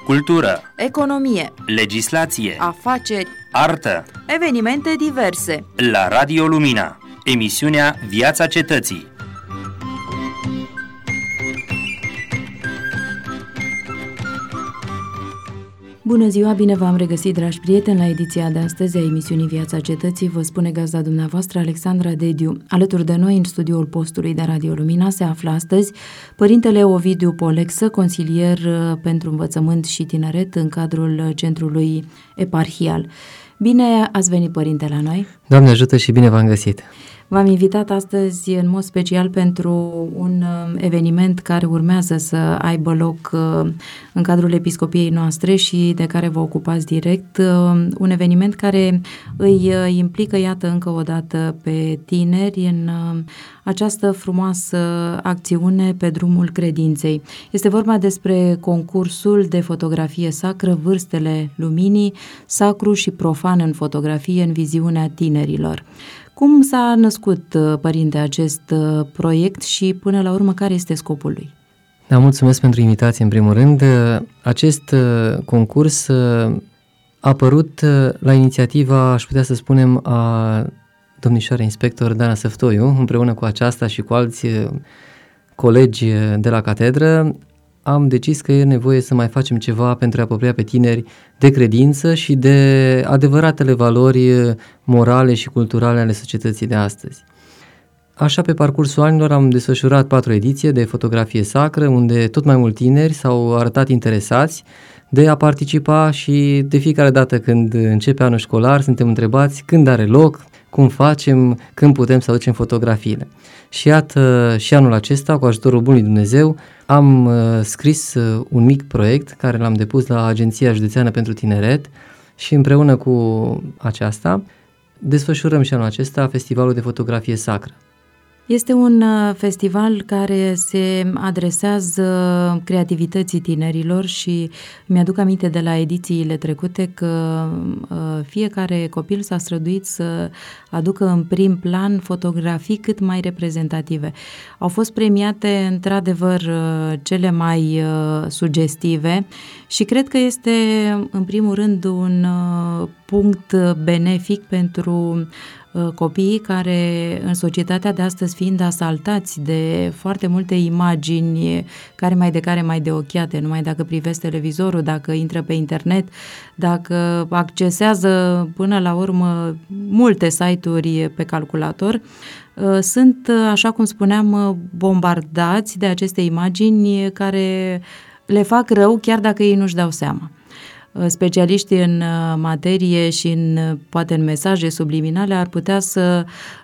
cultură, economie, legislație, afaceri, artă, evenimente diverse. la Radio Lumina, emisiunea Viața Cetății. Bună ziua, bine v-am regăsit, dragi prieteni, la ediția de astăzi a emisiunii Viața Cetății. Vă spune gazda dumneavoastră, Alexandra Dediu. Alături de noi, în studioul postului de Radio Lumina, se află astăzi părintele Ovidiu Polexă, consilier pentru învățământ și tineret în cadrul centrului eparhial. Bine ați venit, părinte, la noi! Doamne ajută și bine v-am găsit! V-am invitat astăzi în mod special pentru un eveniment care urmează să aibă loc în cadrul episcopiei noastre și de care vă ocupați direct, un eveniment care îi implică, iată, încă o dată pe tineri în această frumoasă acțiune pe drumul credinței. Este vorba despre concursul de fotografie sacră, Vârstele Luminii, sacru și profan în fotografie în viziunea tinerilor. Cum s-a născut, părinte, acest proiect și până la urmă care este scopul lui? Da, mulțumesc pentru invitație în primul rând. Acest concurs a apărut la inițiativa, aș putea să spunem, a domnișoarei inspector Dana Săftoiu, împreună cu aceasta și cu alți colegi de la catedră. Am decis că e nevoie să mai facem ceva pentru a apropia pe tineri de credință și de adevăratele valori morale și culturale ale societății de astăzi. Așa, pe parcursul anilor am desfășurat 4 ediții de fotografie sacră, unde tot mai mulți tineri s-au arătat interesați de a participa și de fiecare dată când începe anul școlar suntem întrebați când are loc, cum facem, când putem să aducem fotografiile. Și iată, și anul acesta, cu ajutorul Bunului Dumnezeu, am scris un mic proiect care l-am depus la Agenția Județeană pentru Tineret și împreună cu aceasta desfășurăm și anul acesta Festivalul de Fotografie Sacră. Este un festival care se adresează creativității tinerilor și mi-aduc aminte de la edițiile trecute că fiecare copil s-a străduit să aducă în prim plan fotografii cât mai reprezentative. Au fost premiate într-adevăr cele mai sugestive și cred că este în primul rând un punct benefic pentru copiii care în societatea de astăzi, fiind asaltați de foarte multe imagini care mai de ochiate, numai dacă privesc televizorul, dacă intră pe internet, dacă accesează până la urmă multe site-uri pe calculator, sunt, așa cum spuneam, bombardați de aceste imagini care le fac rău chiar dacă ei nu-și dau seama. Specialiștii în materie și poate în mesaje subliminale ar putea să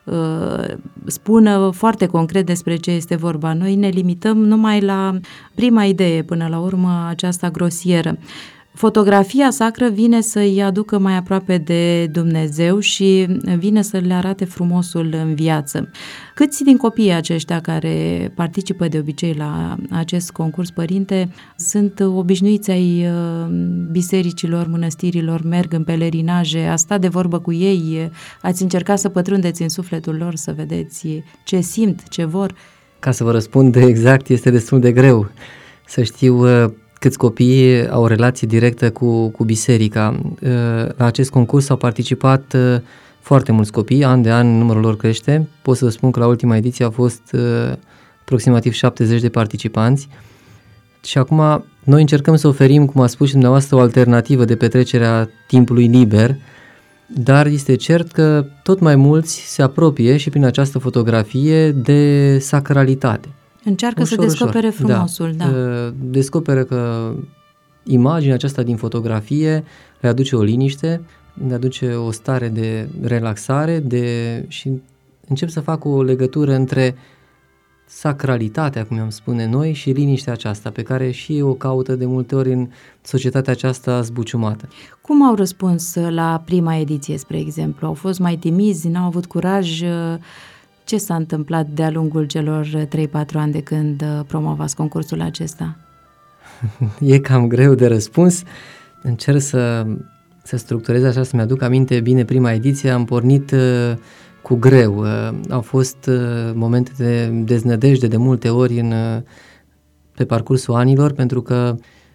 spună foarte concret despre ce este vorba. Noi ne limităm numai la prima idee, până la urmă aceasta grosieră. Fotografia sacră vine să-i aducă mai aproape de Dumnezeu și vine să le arate frumosul în viață. Câți din copiii aceștia care participă de obicei la acest concurs, părinte, sunt obișnuiți ai bisericilor, mănăstirilor, merg în pelerinaje, a stat de vorbă cu ei, ați încercat să pătrundeți în sufletul lor, să vedeți ce simt, ce vor? Ca să vă răspund exact, este destul de greu să știu câți copii au o relație directă cu biserica. La acest concurs au participat foarte mulți copii, an de an numărul lor crește. Pot să vă spun că la ultima ediție au fost aproximativ 70 de participanți. Și acum noi încercăm să oferim, cum a spus și dumneavoastră, o alternativă de petrecere a timpului liber, dar este cert că tot mai mulți se apropie și prin această fotografie de sacralitate. Încearcă să descopere frumosul, da. Descoperă că imaginea aceasta din fotografie le aduce o liniște, le aduce o stare de relaxare și încep să facă o legătură între sacralitatea, cum am spune noi, și liniștea aceasta pe care și o caută de multe ori în societatea aceasta zbuciumată. Cum au răspuns la prima ediție, spre exemplu? Au fost mai timizi, n-au avut curaj? Ce s-a întâmplat de-a lungul celor 3-4 ani de când promovați concursul acesta? E cam greu de răspuns. Încerc să structurez așa, să-mi aduc aminte bine prima ediție. Am pornit cu greu. Au fost momente de deznădejde de multe ori pe parcursul anilor, pentru că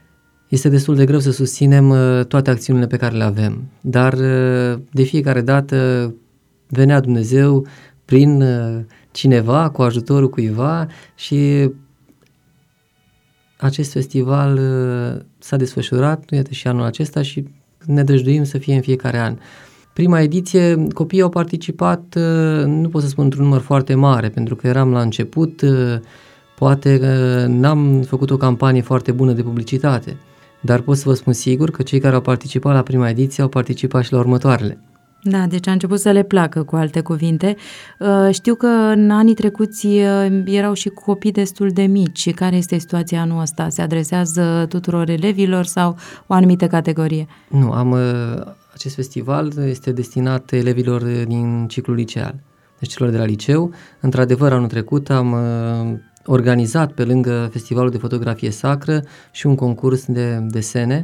este destul de greu să susținem toate acțiunile pe care le avem, dar de fiecare dată venea Dumnezeu prin cineva, cu ajutorul cuiva și acest festival s-a desfășurat, iată, și anul acesta și ne dăjduim să fie în fiecare an. Prima ediție, copiii au participat, nu pot să spun într-un număr foarte mare, pentru că eram la început, poate n-am făcut o campanie foarte bună de publicitate, dar pot să vă spun sigur că cei care au participat la prima ediție au participat și la următoarele. Da, deci a început să le placă, cu alte cuvinte. Știu că în anii trecuți erau și copii destul de mici. Care este situația anul ăsta? Se adresează tuturor elevilor sau o anumită categorie? Nu, acest festival este destinat elevilor din ciclul liceal, deci celor de la liceu. Într-adevăr, anul trecut am organizat pe lângă festivalul de fotografie sacră și un concurs de desene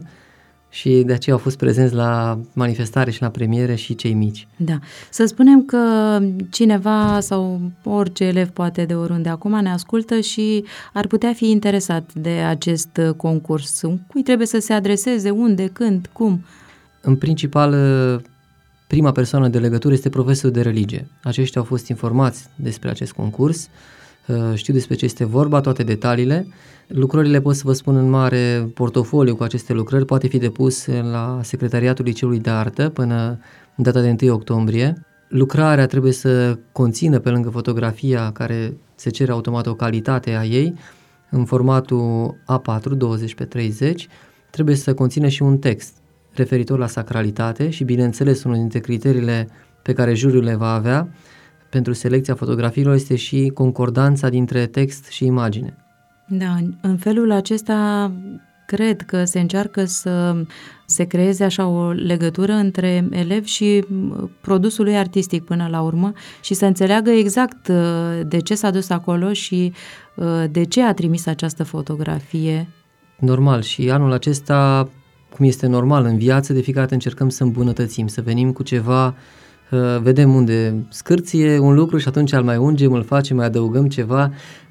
și de aceea au fost prezenți la manifestare și la premiere și cei mici. Da. Să spunem că cineva sau orice elev poate de oriunde acum ne ascultă și ar putea fi interesat de acest concurs. Cui trebuie să se adreseze, unde, când, cum? În principal, prima persoană de legătură este profesorul de religie. Aceștia au fost informați despre acest concurs, știu despre ce este vorba, toate detaliile. Lucrările, pot să vă spun, în mare portofoliu cu aceste lucrări poate fi depus la Secretariatul Liceului de Artă până în data de 1 octombrie. Lucrarea trebuie să conțină, pe lângă fotografia care se cere automat o calitate a ei, în formatul A4, 20x30, trebuie să conțină și un text referitor la sacralitate și, bineînțeles, unul dintre criteriile pe care juriul le va avea pentru selecția fotografiilor este și concordanța dintre text și imagine. Da, în felul acesta cred că se încearcă să se creeze așa o legătură între elev și produsul lui artistic până la urmă și să înțeleagă exact de ce s-a dus acolo și de ce a trimis această fotografie. Normal, și anul acesta, cum este normal în viață, de fiecare dată încercăm să îmbunătățim, să venim cu ceva, vedem unde scârție un lucru și atunci îl mai ungem, îl facem, mai adăugăm ceva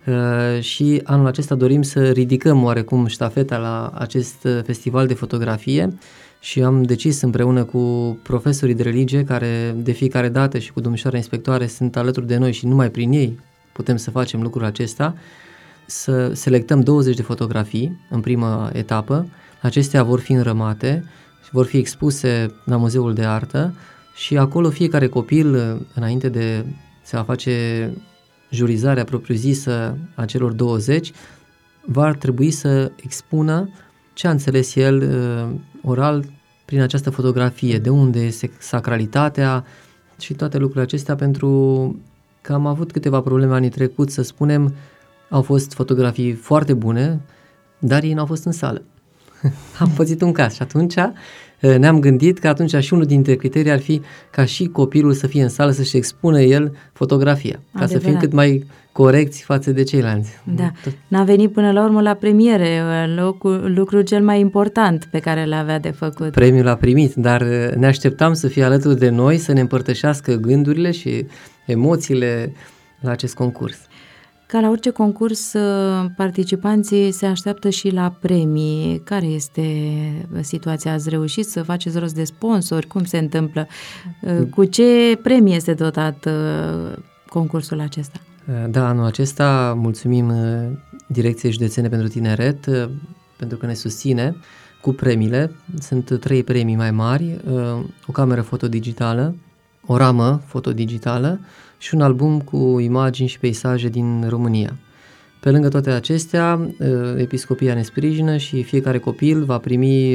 și anul acesta dorim să ridicăm oarecum ștafeta la acest festival de fotografie și am decis împreună cu profesorii de religie, care de fiecare dată și cu domnișoara inspectoare sunt alături de noi și numai prin ei putem să facem lucrul acesta, să selectăm 20 de fotografii în prima etapă. Acestea vor fi înrămate și vor fi expuse la Muzeul de Artă și acolo fiecare copil, înainte de a face jurizarea propriu-zisă a celor 20, va trebui să expună ce a înțeles el oral prin această fotografie, de unde este sacralitatea și toate lucrurile acestea, pentru că am avut câteva probleme anii trecuți, să spunem, au fost fotografii foarte bune, dar ei n-au fost în sală. Am pățit un caz și atunci ne-am gândit că atunci și unul dintre criterii ar fi ca și copilul să fie în sală, să-și expună el fotografia, ca să fim cât mai corecți față de ceilalți. Da, n-a venit până la urmă la premiere, lucrul cel mai important pe care l-avea de făcut. Premiul l-a primit, dar ne așteptam să fie alături de noi, să ne împărtășească gândurile și emoțiile la acest concurs. Ca la orice concurs, participanții se așteaptă și la premii. Care este situația? Ați reușit să faceți rost de sponsori? Cum se întâmplă? Cu ce premii este dotat concursul acesta? Da, anul acesta mulțumim Direcției Județene pentru Tineret pentru că ne susține cu premiile. Sunt 3 premii mai mari, o cameră fotodigitală, o ramă fotodigitală și un album cu imagini și peisaje din România. Pe lângă toate acestea, Episcopia ne sprijină și fiecare copil va primi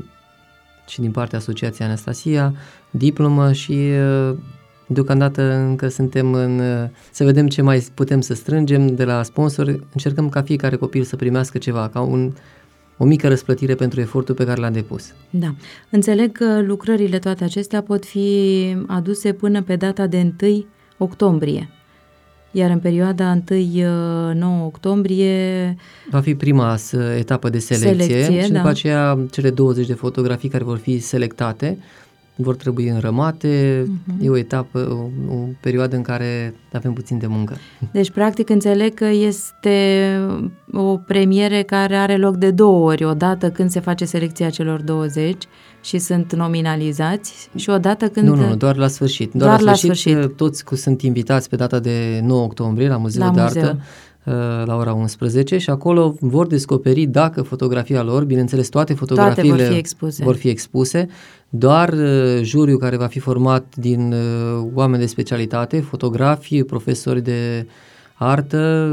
și din partea Asociației Anastasia diplomă și deocamdată încă suntem să vedem ce mai putem să strângem de la sponsori. Încercăm ca fiecare copil să primească ceva, ca o mică răsplătire pentru efortul pe care l-a depus. Da. Înțeleg că lucrările toate acestea pot fi aduse până pe data de 1 octombrie. Iar în perioada 1-9 octombrie va fi prima etapă de selecție și după da. aceea cele 20 de fotografii care vor fi selectate vor trebui înrămate, e o etapă, o perioadă în care avem puțin de muncă. Deci, practic, înțeleg că este o premiere care are loc de 2 ori, o dată când se face selecția celor 20 și sunt nominalizați și o dată când... Nu, doar la sfârșit. Doar la sfârșit. Toți sunt invitați pe data de 9 octombrie la Muzeul de Artă, la ora 11 și acolo vor descoperi dacă fotografia lor, bineînțeles toate fotografiile vor fi expuse, doar juriul care va fi format din oameni de specialitate, fotografi, profesori de artă,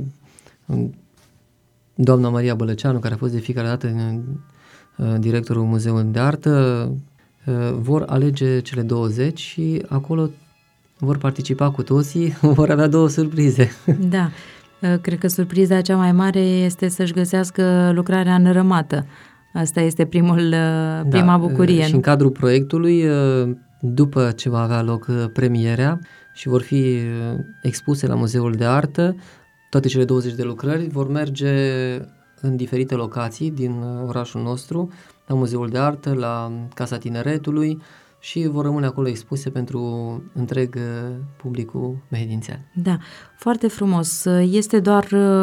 doamna Maria Bălăceanu, care a fost de fiecare dată directorul Muzeului de Artă, vor alege cele 20 și acolo vor participa cu toții, vor avea 2 surprize. Da. Cred că surpriza cea mai mare este să-și găsească lucrarea înrămată. Asta este prima bucurie. Și în cadrul proiectului, după ce va avea loc premierea și vor fi expuse la Muzeul de Artă, toate cele 20 de lucrări vor merge în diferite locații din orașul nostru, la Muzeul de Artă, la Casa Tineretului, și vor rămâne acolo expuse pentru întreg publicul mehedințean. Da, foarte frumos. Este doar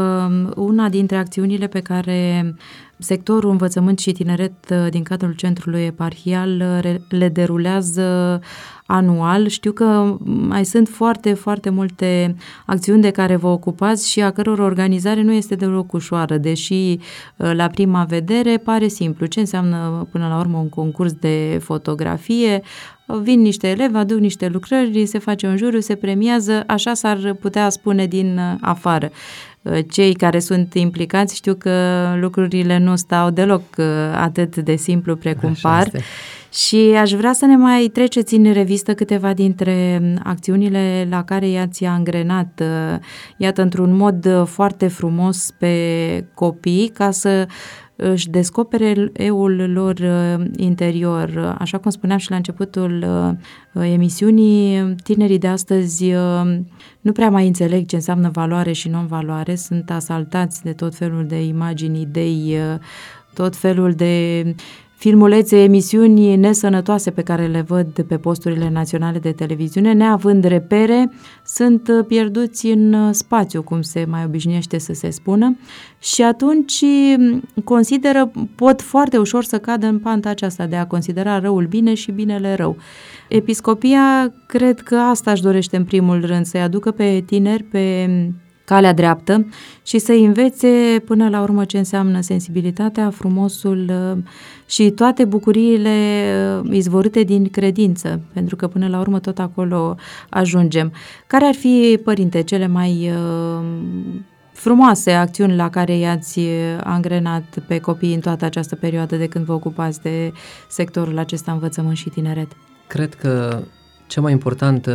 una dintre acțiunile pe care sectorul învățământ și tineret din cadrul centrului eparhial le derulează anual. Știu că mai sunt foarte, foarte multe acțiuni de care vă ocupați și a căror organizare nu este deloc ușoară, deși la prima vedere pare simplu. Ce înseamnă până la urmă un concurs de fotografie? Vin niște elevi, aduc niște lucrări, se face un juriu, se premiază, așa s-ar putea spune din afară. Cei care sunt implicați știu că lucrurile nu stau deloc atât de simplu precum par. Și aș vrea să ne mai treceți în revistă câteva dintre acțiunile la care i-ați angrenat, iată, într-un mod foarte frumos pe copii, ca să își descopere eul lor interior. Așa cum spuneam și la începutul emisiunii, tinerii de astăzi nu prea mai înțeleg ce înseamnă valoare și non-valoare, sunt asaltați de tot felul de imagini, idei, tot felul de filmulețe, emisiuni nesănătoase pe care le văd pe posturile naționale de televiziune, neavând repere, sunt pierduți în spațiu, cum se mai obișnuiește să se spună, și atunci pot foarte ușor să cadă în panta aceasta de a considera răul bine și binele rău. Episcopia, cred că asta își dorește în primul rând, să-i aducă pe tineri pe calea dreaptă și să învețe până la urmă ce înseamnă sensibilitatea, frumosul și toate bucuriile izvorâte din credință, pentru că până la urmă tot acolo ajungem. Care ar fi, părinte, cele mai frumoase acțiuni la care i-ați angrenat pe copii în toată această perioadă de când vă ocupați de sectorul acesta învățământ și tineret? Cred că cea mai importantă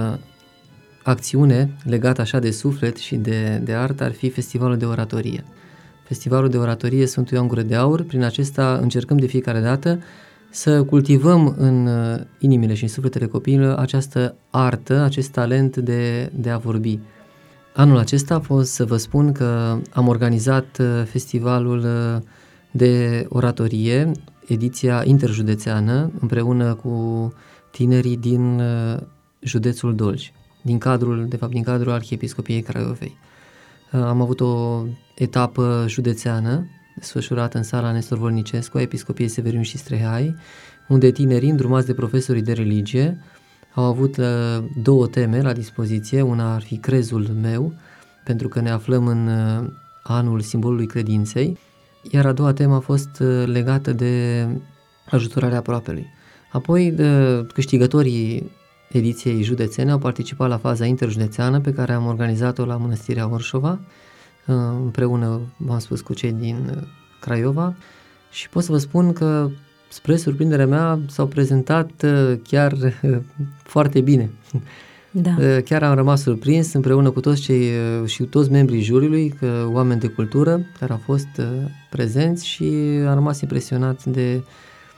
acțiune legată așa de suflet și de artă ar fi Festivalul de Oratorie. Festivalul de Oratorie Sfântul Ioan Gură de Aur, prin acesta încercăm de fiecare dată să cultivăm în inimile și în sufletele copiilor această artă, acest talent de a vorbi. Anul acesta pot să vă spun că am organizat Festivalul de Oratorie, ediția interjudețeană, împreună cu tinerii din județul Dolj, din cadrul Arhiepiscopiei Craiovei. Am avut o etapă județeană desfășurată în sala Nestor Vâlnicescu a Episcopiei Severiun și Strehai, unde tinerii, îndrumați de profesorii de religie, au avut 2 teme la dispoziție. Una ar fi Crezul meu, pentru că ne aflăm în anul simbolului credinței, iar a doua temă a fost legată de ajutorarea aproapelui. Apoi, câștigătorii ediției județene au participat la faza interjudețeană pe care am organizat-o la Mănăstirea Orșova, împreună, v-am spus, cu cei din Craiova, și pot să vă spun că, spre surprinderea mea, s-au prezentat chiar foarte bine. Da. Chiar am rămas surprins împreună cu toți membrii juriului, oameni de cultură care au fost prezenți, și am rămas impresionat de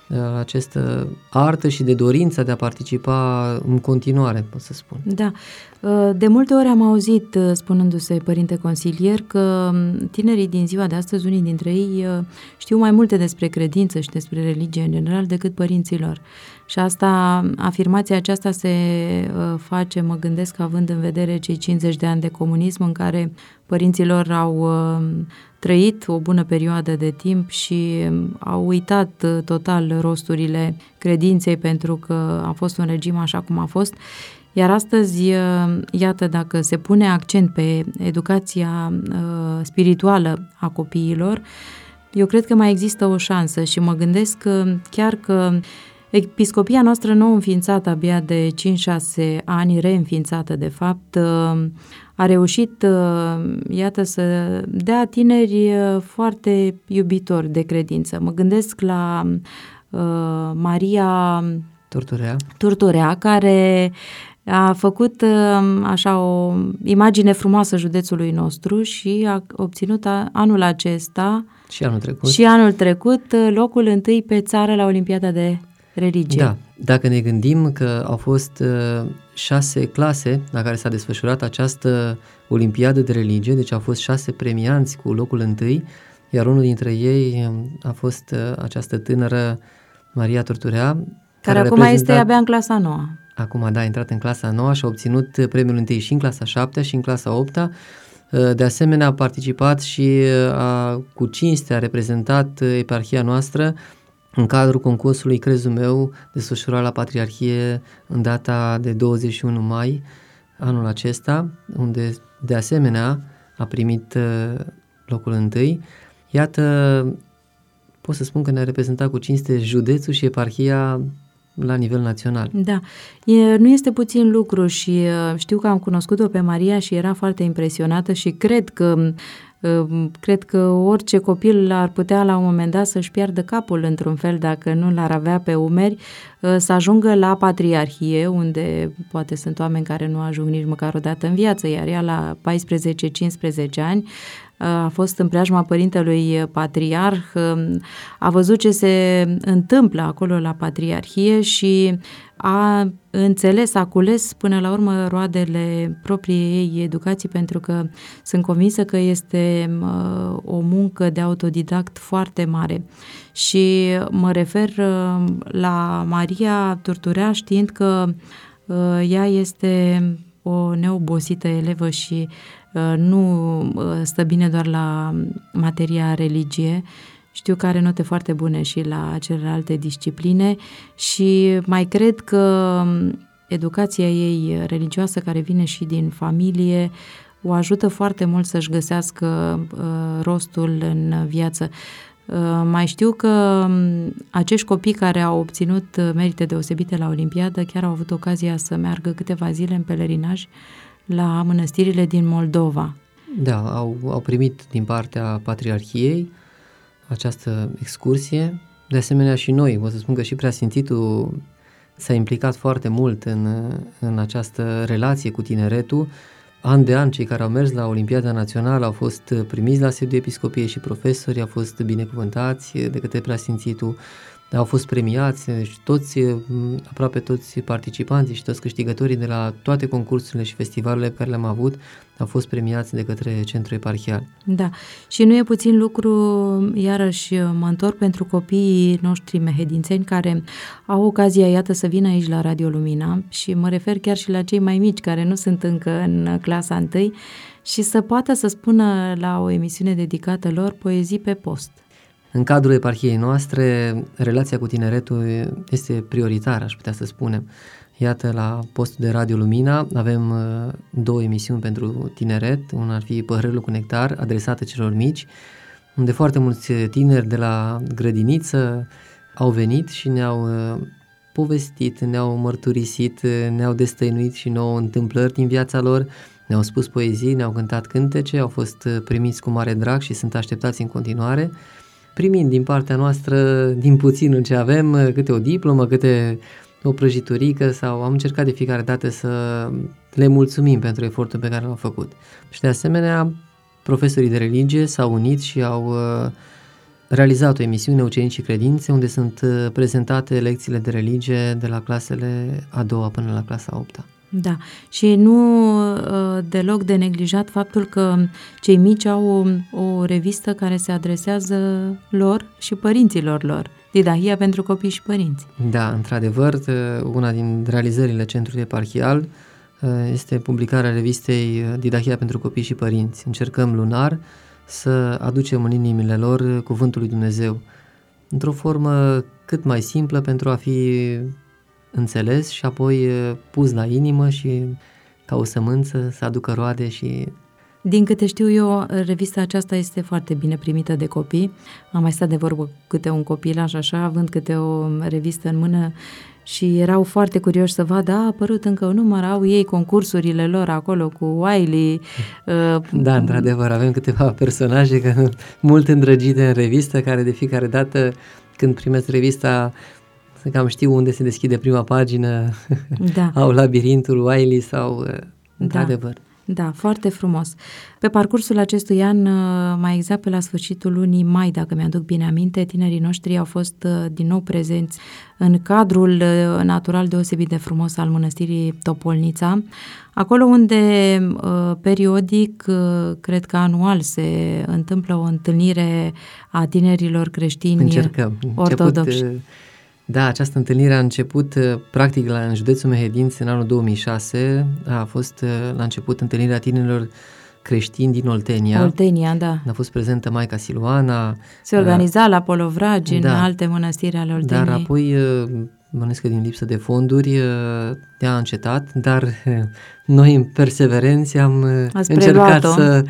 această artă și de dorința de a participa în continuare, pot să spun. Da. De multe ori am auzit, spunându-se părinte consilier, că tinerii din ziua de astăzi, unii dintre ei, știu mai multe despre credință și despre religie în general decât părinții lor. Și afirmația aceasta se face, mă gândesc, având în vedere cei 50 de ani de comunism în care părinții lor au trăit o bună perioadă de timp și au uitat total rosturile credinței pentru că a fost un regim așa cum a fost. Iar astăzi, iată, dacă se pune accent pe educația spirituală a copiilor, eu cred că mai există o șansă și mă gândesc chiar că episcopia noastră nou înființată abia de 5-6 ani, reînființată de fapt, a reușit, iată, să dea tineri foarte iubitori de credință. Mă gândesc la Maria Turturea, care a făcut așa o imagine frumoasă județului nostru și a obținut anul acesta și anul trecut locul întâi pe țară la Olimpiada de religie. Da, dacă ne gândim că au fost 6 clase la care s-a desfășurat această Olimpiadă de religie, deci au fost 6 premianți cu locul întâi, iar unul dintre ei a fost această tânără Maria Turturea, care acum este abia în clasa 9. Acum, da, a intrat în clasa 9 și a obținut premiul întâi și în clasa 7 și în clasa 8. De asemenea, a participat și cu cinste a reprezentat eparhia noastră în cadrul concursului Crezul meu, desfășurat la Patriarhie în data de 21 mai anul acesta, unde de asemenea a primit locul întâi. Iată, pot să spun că ne-a reprezentat cu cinste județul și eparhia la nivel național. Da, nu este puțin lucru și știu că am cunoscut-o pe Maria și era foarte impresionată și cred că orice copil ar putea la un moment dat să-și piardă capul într-un fel dacă nu l-ar avea pe umeri, să ajungă la Patriarhie, unde poate sunt oameni care nu ajung nici măcar o dată în viață, iar ea la 14-15 ani a fost în preajma părintelui patriarh, a văzut ce se întâmplă acolo la Patriarhie și a înțeles, a cules până la urmă roadele propriei ei educații, pentru că sunt convinsă că este o muncă de autodidact foarte mare. Și mă refer la Maria Turturea știind că ea este o neobosită elevă și nu stă bine doar la materia religie. Știu că are note foarte bune și la celelalte discipline și mai cred că educația ei religioasă, care vine și din familie, o ajută foarte mult să-și găsească rostul în viață. Mai știu că acești copii care au obținut merite deosebite la Olimpiadă chiar au avut ocazia să meargă câteva zile în pelerinaj la mănăstirile din Moldova. Da, au primit din partea Patriarhiei această excursie. De asemenea și noi, vă să spun că și Preasfințitul s-a implicat foarte mult în această relație cu tineretul. An de an, cei care au mers la Olimpiada Națională au fost primiți la sediul Episcopiei și profesori, au fost binecuvântați de către Preasfințitul, au fost premiați, deci aproape toți participanții și toți câștigătorii de la toate concursurile și festivalurile pe care le-am avut au fost premiați de către Centrul Eparhial. Da, și nu e puțin lucru, iarăși mă întorc pentru copiii noștri mehedințeni care au ocazia, iată, să vină aici la Radio Lumina și mă refer chiar și la cei mai mici care nu sunt încă în clasa 1 și să poată să spună la o emisiune dedicată lor poezii pe post. În cadrul eparhiei noastre, relația cu tineretul este prioritară, aș putea să spunem. Iată, la postul de Radio Lumina avem 2 emisiuni pentru tineret. Una ar fi Păhărelul cu nectar, adresată celor mici, unde foarte mulți tineri de la grădiniță au venit și ne-au povestit, ne-au mărturisit, ne-au destăinuit și nouă întâmplări din viața lor, ne-au spus poezii, ne-au cântat cântece, au fost primiți cu mare drag și sunt așteptați în continuare, primind din partea noastră, din puținul ce avem, câte o diplomă, câte o prăjiturică, sau am încercat de fiecare dată să le mulțumim pentru efortul pe care l-au făcut. Și de asemenea, profesorii de religie s-au unit și au realizat o emisiune Ucenici și Credințe, unde sunt prezentate lecțiile de religie de la clasele a doua până la clasa a 8-a. Da, și nu deloc de neglijat faptul că cei mici au o revistă care se adresează lor și părinților lor, Didahia pentru copii și părinți. Da, într-adevăr, una din realizările Centrului Eparhial este publicarea revistei Didahia pentru copii și părinți. Încercăm lunar să aducem în inimile lor Cuvântul lui Dumnezeu într-o formă cât mai simplă pentru a fi înțeles și apoi pus la inimă și ca o sămânță să aducă roade și... Din câte știu eu, revista aceasta este foarte bine primită de copii. Am mai stat de vorbă cu câte un copilaș așa, având câte o revistă în mână și erau foarte curioși să vadă, a apărut încă un număr, au ei concursurile lor acolo cu Wiley. Da, într-adevăr, avem câteva personaje mult îndrăgite în revistă, care de fiecare dată când primesc revista cam știu unde se deschide prima pagină, da. Au labirintul Wiley sau într-adevăr. Da, foarte frumos. Pe parcursul acestui an, mai exact pe la sfârșitul lunii mai, dacă mi-aduc bine aminte, tinerii noștri au fost din nou prezenți în cadrul natural deosebit de frumos al Mănăstirii Topolnița, acolo unde periodic, cred că anual, se întâmplă o întâlnire a tinerilor creștini ortodoxi. Da, această întâlnire a început practic în județul Mehedinți în anul 2006, a fost la început întâlnirea tinerilor creștini din Oltenia. Oltenia, da. A fost prezentă Maica Siluana. Se organiza la Polovragi, în alte mănăstiri ale Olteniei. Dar apoi, mănesc că din lipsă de fonduri, a încetat, dar noi în perseverenți am încercat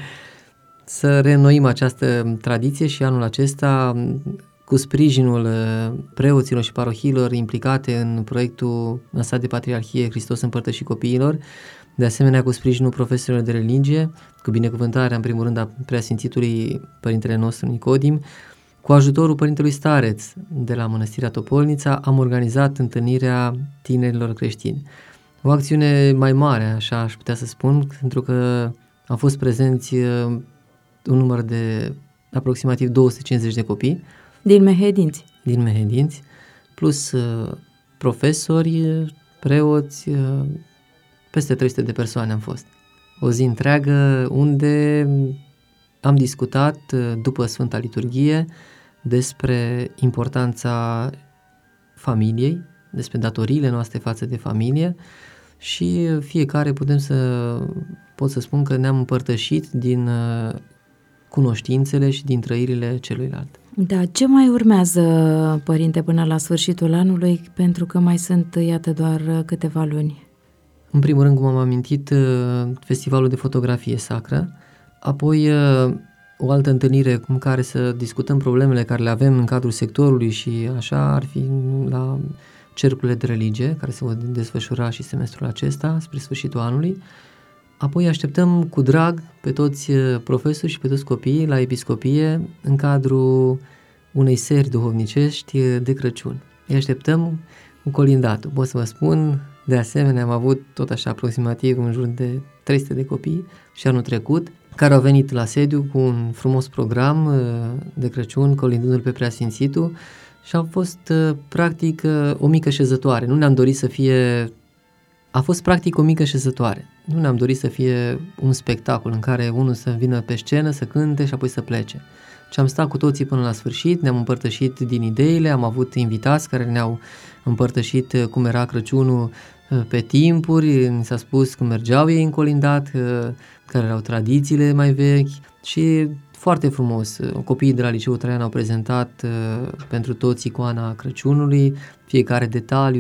să reînnoim această tradiție și anul acesta, cu sprijinul preoților și parohiilor implicate în proiectul lansat de Patriarhie Hristos Împărtășit Copiilor, de asemenea cu sprijinul profesorilor de religie, cu binecuvântarea în primul rând a Preasfințitului Părintele nostru Nicodim, cu ajutorul Părintelui Stareț de la Mănăstirea Topolnița, am organizat întâlnirea tinerilor creștini. O acțiune mai mare, așa aș putea să spun, pentru că au fost prezenți un număr de aproximativ 250 de copii, din Mehedinți. Din Mehedinți, plus profesori, preoți, peste 300 de persoane am fost. O zi întreagă unde am discutat după Sfânta Liturghie despre importanța familiei, despre datoriile noastre față de familie și fiecare pot să spun că ne-am împărtășit din cunoștințele și din trăirile celuilalt. Da, ce mai urmează, părinte, până la sfârșitul anului, pentru că mai sunt, iată, doar câteva luni? În primul rând, cum am amintit, festivalul de fotografie sacră, apoi o altă întâlnire în care să discutăm problemele care le avem în cadrul sectorului și așa ar fi la cercurile de religie, care se vor desfășura și semestrul acesta, spre sfârșitul anului. Apoi așteptăm cu drag pe toți profesori și pe toți copiii la episcopie în cadrul unei seri duhovnicești de Crăciun. Îi așteptăm cu colindatul. Pot să vă spun, de asemenea am avut tot așa aproximativ în jur de 300 de copii și anul trecut, care au venit la sediu cu un frumos program de Crăciun, colindându-l pe Preasfințitul și a fost practic o mică șezătoare. Nu ne-am dorit să fie... A fost practic o mică șezătoare. Nu ne-am dorit să fie un spectacol în care unul să vină pe scenă, să cânte și apoi să plece. Și am stat cu toții până la sfârșit, ne-am împărtășit din ideile, am avut invitați care ne-au împărtășit cum era Crăciunul pe timpuri, ni s-a spus cum mergeau ei în colindat, care erau tradițiile mai vechi și foarte frumos. Copiii de la Liceul Traian au prezentat pentru toți icoana Crăciunului, fiecare detaliu,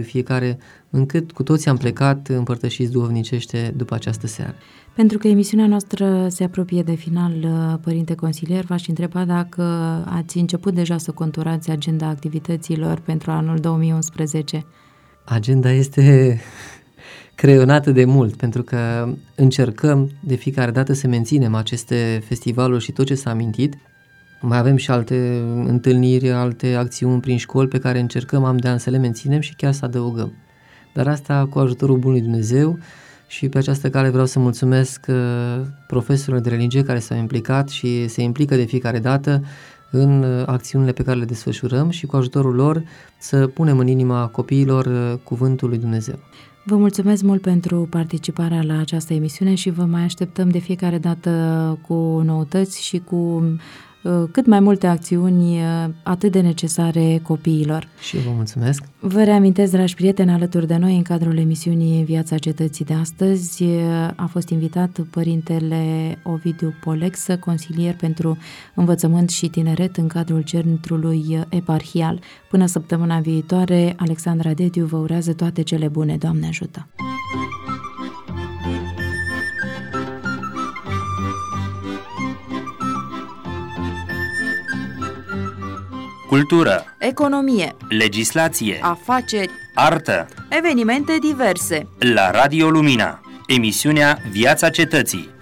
încât cu toții am plecat împărtășiți duhovnicește după această seară. Pentru că emisiunea noastră se apropie de final, părinte consilier, v-aș întreba dacă ați început deja să conturați agenda activităților pentru anul 2011. Agenda este creionată de mult, pentru că încercăm de fiecare dată să menținem aceste festivaluri și tot ce s-a amintit. Mai avem și alte întâlniri, alte acțiuni prin școli pe care încercăm an de an să le menținem și chiar să adăugăm. Dar asta cu ajutorul Bunului Dumnezeu și pe această cale vreau să mulțumesc profesorilor de religie care s-au implicat și se implică de fiecare dată în acțiunile pe care le desfășurăm și cu ajutorul lor să punem în inima copiilor cuvântul lui Dumnezeu. Vă mulțumesc mult pentru participarea la această emisiune și vă mai așteptăm de fiecare dată cu noutăți și cu cât mai multe acțiuni atât de necesare copiilor. Și eu vă mulțumesc. Vă reamintesc, dragi prieteni, alături de noi în cadrul emisiunii Viața Cetății de astăzi a fost invitat Părintele Ovidiu Polexă, consilier pentru învățământ și tineret în cadrul Centrului Eparhial. Până săptămâna viitoare, Alexandra Dediu vă urează toate cele bune. Doamne ajută! Cultură, Economie, legislație, afaceri, artă. evenimente diverse. La Radio Lumina, emisiunea Viața Cetății.